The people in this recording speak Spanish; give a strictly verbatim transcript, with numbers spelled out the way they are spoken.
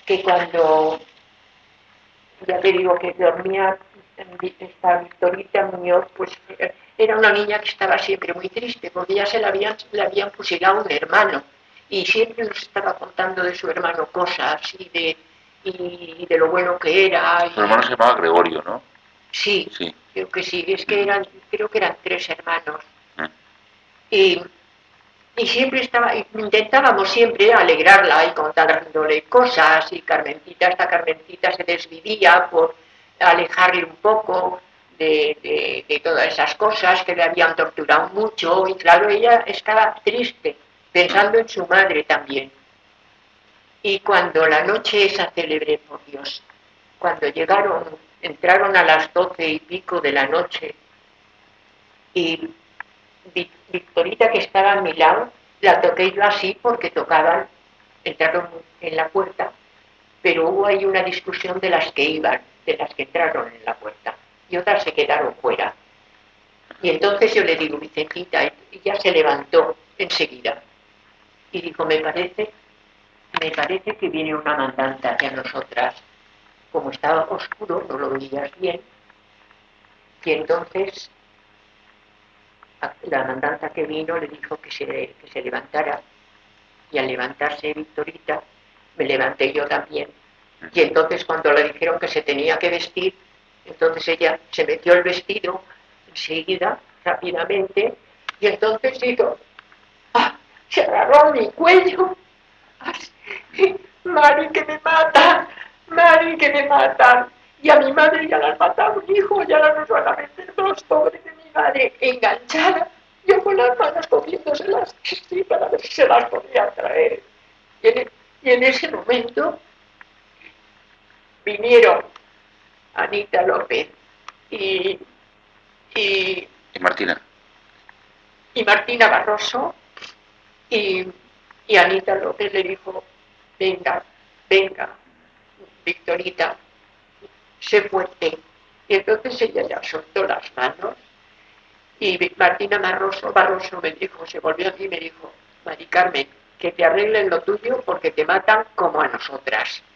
que cuando, ya te digo que dormía esta Victorita Muñoz, pues era una niña que estaba siempre muy triste, porque ya se le habían, le habían fusilado un hermano, y siempre nos estaba contando de su hermano cosas, y de, y de lo bueno que era. Y... Su hermano se llamaba Gregorio, ¿no? Sí, sí, creo que sí, es que eran, creo que eran tres hermanos. Mm. Y, y siempre estaba, intentábamos siempre alegrarla y contándole cosas, y Carmencita, esta Carmencita se desvivía por alejarle un poco de, de, de todas esas cosas que le habían torturado mucho, y claro, ella estaba triste, pensando en su madre también. Y cuando la noche esa célebre, por Dios, cuando llegaron, entraron a las doce y pico de la noche, y Victorita, que estaba a mi lado, la toqué yo así porque tocaban, entraron en la puerta, pero hubo ahí una discusión de las que iban, de las que entraron en la puerta, y otras se quedaron fuera. Y entonces yo le digo, Vicentita, y ya se levantó enseguida, y dijo, me parece, me parece que viene una mandante hacia nosotras. Como estaba oscuro, no lo veías bien, y entonces la mandanta que vino le dijo que se, que se levantara, y al levantarse Victorita, me levanté yo también. Y entonces cuando le dijeron que se tenía que vestir, entonces ella se metió el vestido enseguida, rápidamente, y entonces dijo, ¡ah! Se agarró a mi cuello, así, Mari, que me matan, Mari, que me matan. Y a mi madre ya la han matado un hijo, ya la nos van a meter dos, pobre de mi madre, enganchada, yo con las manos cogiéndoselas sí, para ver si se las podía traer. Y en, y en ese momento vinieron Anita López y, y, y Martina. Y Martina Barroso, y, y Anita López le dijo, venga, venga, Victorita, sé fuerte. Y entonces ella ya soltó las manos, y Martina Barroso, Barroso me dijo, se volvió a mí y me dijo, Mari Carmen, que te arreglen lo tuyo porque te matan como a nosotras.